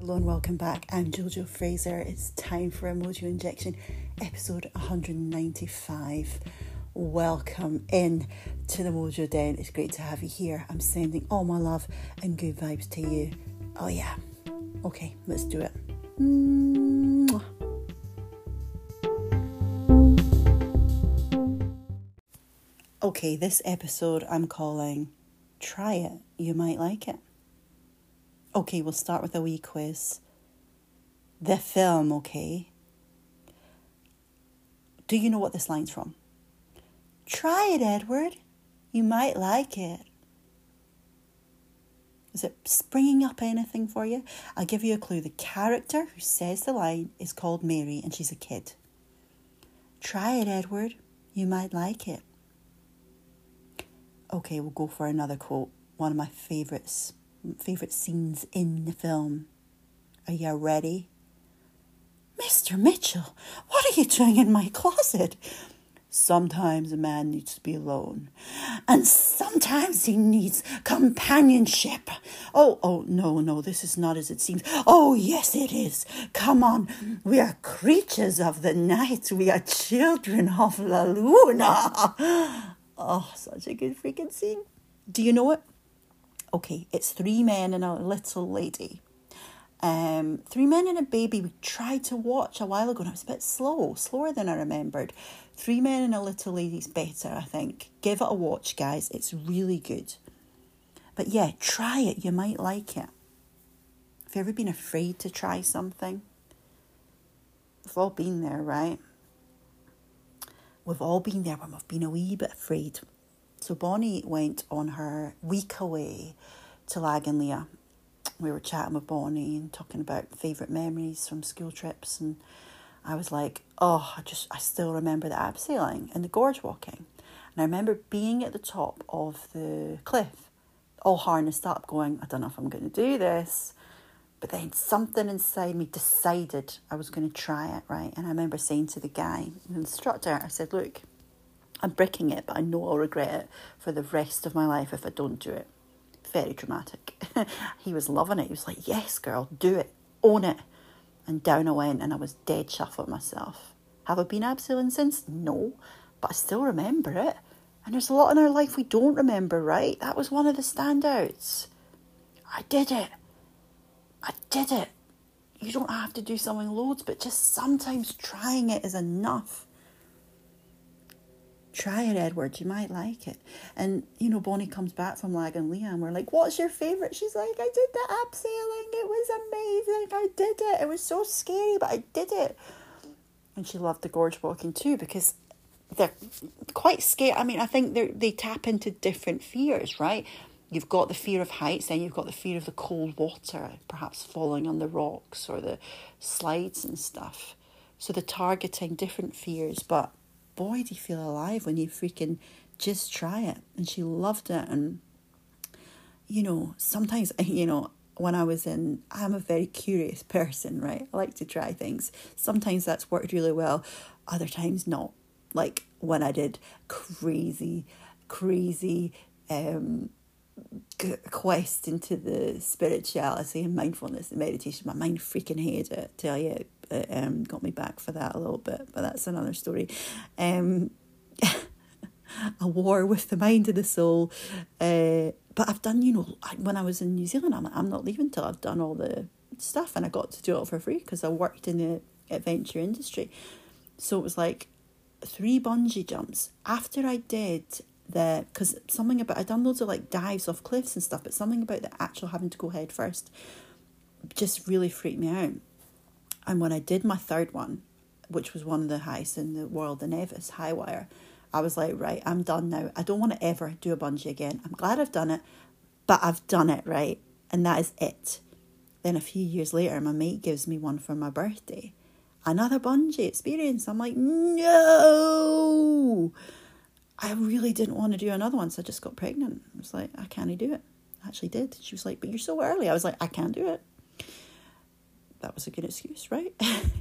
Hello and welcome back. I'm Jojo Fraser. It's time for a Mojo Injection, episode 195. Welcome in to the Mojo Den. It's great to have you here. I'm sending all my love and good vibes to you. Oh yeah. Okay, let's do it. Mwah. Okay, this episode I'm calling Try It, You Might Like It. Okay, we'll start with a wee quiz. The film, okay? Do you know what this line's from? Try it, Edward. You might like it. Is it springing up anything for you? I'll give you a clue. The character who says the line is called Mary and she's a kid. Try it, Edward. You might like it. Okay, we'll go for another quote. One of my favourite scenes in the film. Are you ready? Mr. Mitchell, what are you doing in my closet? Sometimes a man needs to be alone. And sometimes he needs companionship. Oh, no, this is not as it seems. Oh, yes, it is. Come on. We are creatures of the night. We are children of La Luna. Oh, such a good freaking scene. Do you know it? Okay, it's three men and a little lady. Three Men and a Baby we tried to watch a while ago and it was a bit slower than I remembered. Three Men and a Little Lady's better, I think. Give it a watch, guys. It's really good. But yeah, try it. You might like it. Have you ever been afraid to try something? We've all been there, right? We've all been there when we've been a wee bit afraid. So Bonnie went on her week away to Lag and Leah. We were chatting with Bonnie and talking about favourite memories from school trips, and I was like, I still remember the abseiling and the gorge walking. And I remember being at the top of the cliff, all harnessed up, going, I don't know if I'm going to do this. But then something inside me decided I was going to try it, right? And I remember saying to the guy, the instructor, I said, look, I'm bricking it, but I know I'll regret it for the rest of my life if I don't do it. Very dramatic. He was loving it. He was like, yes, girl, do it. Own it. And down I went and I was dead chuffed with myself. Have I been abseiling since? No. But I still remember it. And there's a lot in our life we don't remember, right? That was one of the standouts. I did it. You don't have to do something loads, but just sometimes trying it is enough. Try it, Edward. You might like it. And, Bonnie comes back from Lag and Leah and we're like, what's your favourite? She's like, I did the abseiling. It was amazing. I did it. It was so scary, but I did it. And she loved the gorge walking too because they're quite scary. I mean, I think they tap into different fears, right? You've got the fear of heights, then you've got the fear of the cold water, perhaps falling on the rocks or the slides and stuff. So they're targeting different fears, but boy, do you feel alive when you freaking just try it. And she loved it. And, sometimes, when I'm a very curious person, right? I like to try things. Sometimes that's worked really well. Other times not. Like when I did crazy, quest into the spirituality and mindfulness and meditation. My mind freaking hated it, tell you. It got me back for that a little bit, but that's another story. A war with the mind and the soul. But I've done, when I was in New Zealand, I'm not leaving till I've done all the stuff, and I got to do it for free because I worked in the adventure industry. So it was like 3 bungee jumps after I did because something about, I done loads of like dives off cliffs and stuff, but something about the actual having to go head first just really freaked me out. And when I did my third one, which was one of the highest in the world, the Nevis High Wire, I was like, right, I'm done now. I don't want to ever do a bungee again. I'm glad I've done it, but I've done it, right? And that is it. Then a few years later, my mate gives me one for my birthday. Another bungee experience. I'm like, no! I really didn't want to do another one, so I just got pregnant. I was like, I can't do it. I actually did. She was like, but you're so early. I was like, I can't do it. That was a good excuse, right?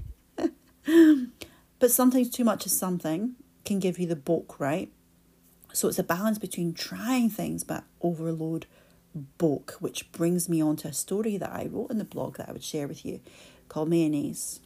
But sometimes too much of something can give you the bulk, right? So it's a balance between trying things but overload book, which brings me on to a story that I wrote in the blog that I would share with you called Mayonnaise,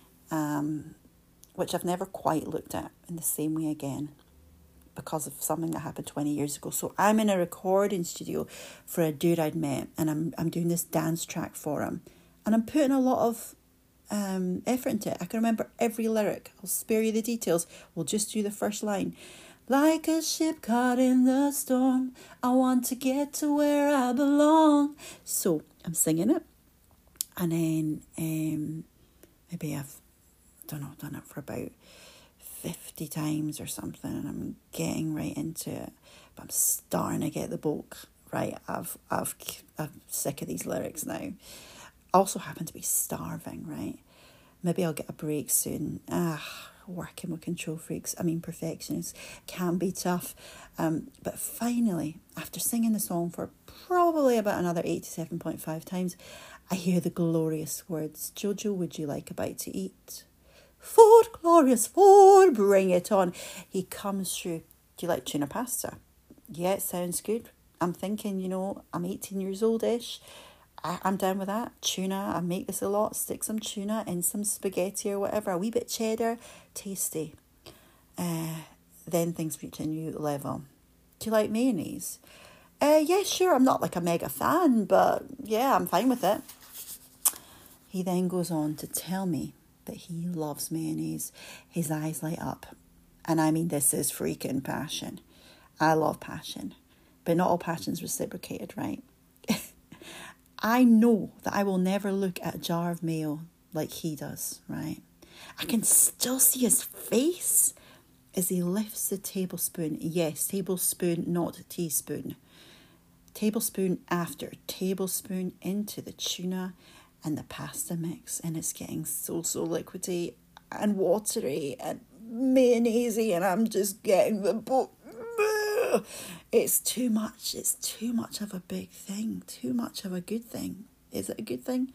which I've never quite looked at in the same way again because of something that happened 20 years ago. So I'm in a recording studio for a dude I'd met, and I'm doing this dance track for him, and I'm putting a lot of effort into it. I can remember every lyric. I'll spare you the details. We'll just do the first line. Like a ship caught in the storm, I want to get to where I belong. So I'm singing it, and then maybe I've done it for about 50 times or something, and I'm getting right into it. But I'm starting to get the bulk right. I'm sick of these lyrics now. I also happen to be starving, right? Maybe I'll get a break soon. Working with control freaks, perfectionists, can be tough. But finally, after singing the song for probably about another 87.5 times, I hear the glorious words, Jojo, would you like a bite to eat? Food, glorious food, bring it on. He comes through, do you like tuna pasta? Yeah, it sounds good. I'm thinking, I'm 18 years old-ish. I'm down with that. Tuna, I make this a lot. Stick some tuna in some spaghetti or whatever. A wee bit cheddar. Tasty. Then things reach a new level. Do you like mayonnaise? Yeah, sure. I'm not like a mega fan, but yeah, I'm fine with it. He then goes on to tell me that he loves mayonnaise. His eyes light up. And this is freaking passion. I love passion. But not all passion's reciprocated, right? I know that I will never look at a jar of mayo like he does, right? I can still see his face as he lifts the tablespoon. Yes, tablespoon, not teaspoon. Tablespoon after tablespoon into the tuna and the pasta mix. And it's getting so liquidy and watery and mayonnaisey. And I'm just getting the book. It's too much. It's too much of a big thing. Too much of a good thing. Is it a good thing?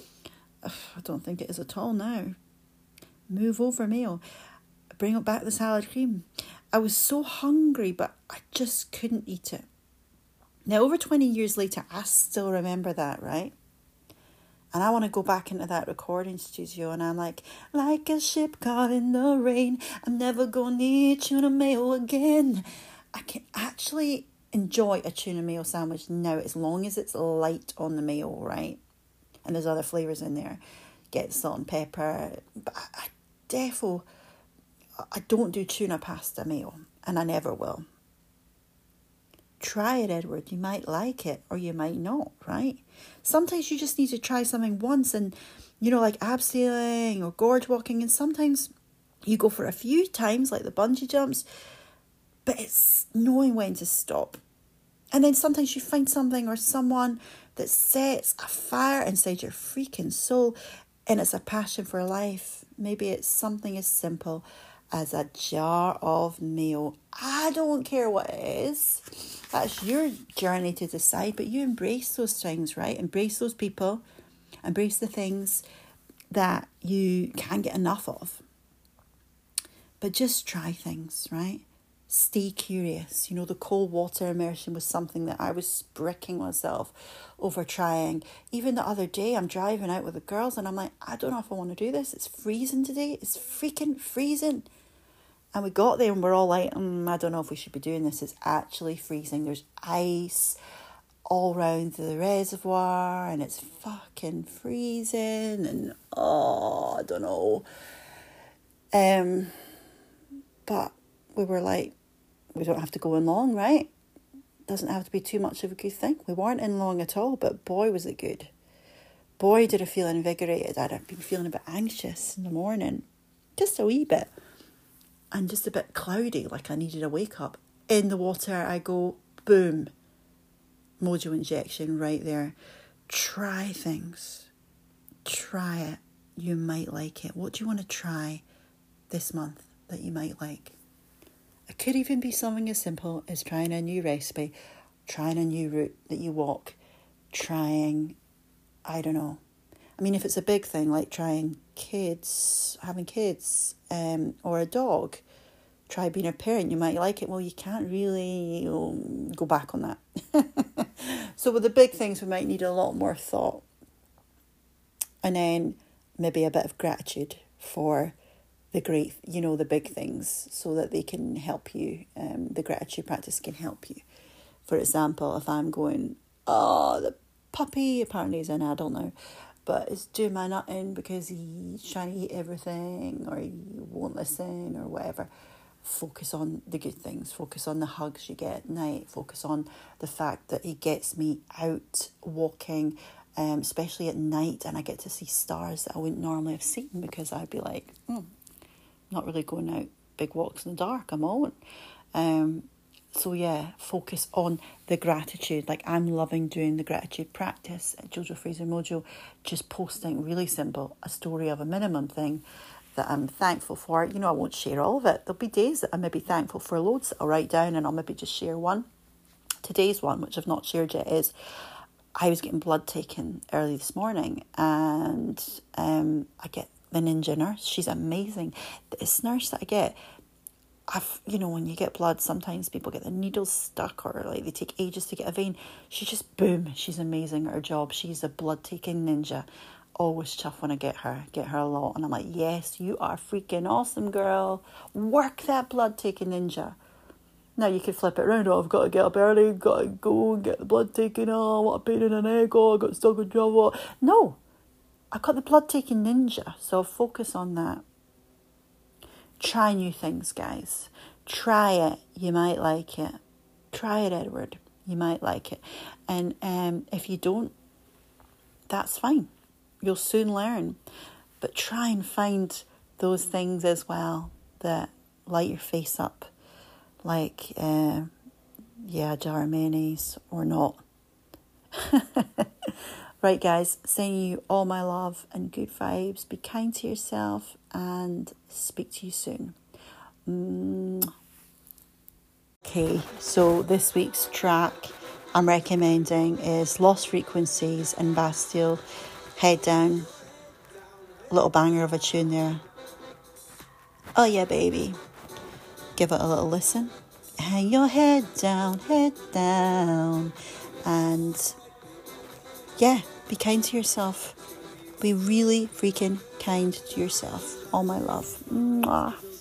I don't think it is at all now. Move over mayo. Bring it back the salad cream. I was so hungry, but I just couldn't eat it. Now, over 20 years later, I still remember that, right? And I want to go back into that recording studio, and I'm like a ship caught in the rain, I'm never going to eat tuna mayo again. I can actually enjoy a tuna mayo sandwich now as long as it's light on the mayo, right? And there's other flavours in there. Get salt and pepper. But I don't do tuna pasta mayo, and I never will. Try it, Edward. You might like it or you might not, right? Sometimes you just need to try something once and, like abseiling or gorge walking. And sometimes you go for a few times, like the bungee jumps, but it's knowing when to stop. And then sometimes you find something or someone that sets a fire inside your freaking soul, and it's a passion for life. Maybe it's something as simple as a jar of mayo. I don't care what it is. That's your journey to decide, but you embrace those things, right? Embrace those people. Embrace the things that you can't get enough of. But just try things, right? Stay curious. The cold water immersion was something that I was bricking myself over trying. Even the other day, I'm driving out with the girls and I'm like, I don't know if I want to do this. It's freezing today. It's freaking freezing. And we got there and we're all like, I don't know if we should be doing this. It's actually freezing. There's ice all around the reservoir and it's fucking freezing. And, I don't know. But we were like, we don't have to go in long, right? Doesn't have to be too much of a good thing. We weren't in long at all, but boy, was it good. Boy, did I feel invigorated. I'd been feeling a bit anxious in the morning. Just a wee bit. And just a bit cloudy, like I needed a wake up. In the water, I go, boom. Mojo injection right there. Try things. Try it. You might like it. What do you want to try this month that you might like? It could even be something as simple as trying a new recipe, trying a new route that you walk, trying, I don't know. If it's a big thing like having kids, or a dog, try being a parent, you might like it. Well, you can't really go back on that. So with the big things, we might need a lot more thought. And then maybe a bit of gratitude for the great, the big things, so that they can help you. The gratitude practice can help you. For example, if I'm going, oh, the puppy, apparently he's an adult now, but it's doing my nutting because he's trying to eat everything, or he won't listen, or whatever. Focus on the good things. Focus on the hugs you get at night. Focus on the fact that he gets me out walking, especially at night, and I get to see stars that I wouldn't normally have seen, because I'd be like, not really going out big walks in the dark. I'm on. So yeah, focus on the gratitude. Like, I'm loving doing the gratitude practice at Jojo Fraser Mojo, just posting really simple, a story of a minimum thing that I'm thankful for. I won't share all of it. There'll be days that I may be thankful for loads that I'll write down, and I'll maybe just share one. Today's one, which I've not shared yet, is I was getting blood taken early this morning, and I get the ninja nurse. She's amazing. This nurse that I get, when you get blood, sometimes people get the needles stuck, or like they take ages to get a vein. She's amazing at her job. She's a blood taking ninja. Always chuff when I get her a lot, and I'm like, yes, you are freaking awesome, girl. Work that blood taking ninja. Now you could flip it around. Oh, I've got to get up early, got to go and get the blood taken. Oh, what a pain in the neck. Oh, I got stuck in trouble. No, I got the blood taking ninja, so focus on that. Try new things, guys. Try it. You might like it. Try it, Edward. You might like it. And if you don't, that's fine. You'll soon learn. But try and find those things as well that light your face up. Like, a jar of mayonnaise or not. Right, guys, sending you all my love and good vibes. Be kind to yourself, and speak to you soon. Okay, so this week's track I'm recommending is Lost Frequencies and Bastille, Head Down. Little banger of a tune there. Oh yeah, baby. Give it a little listen. Hang your head down. And yeah, be kind to yourself. Be really freaking kind to yourself. All my love. Mwah.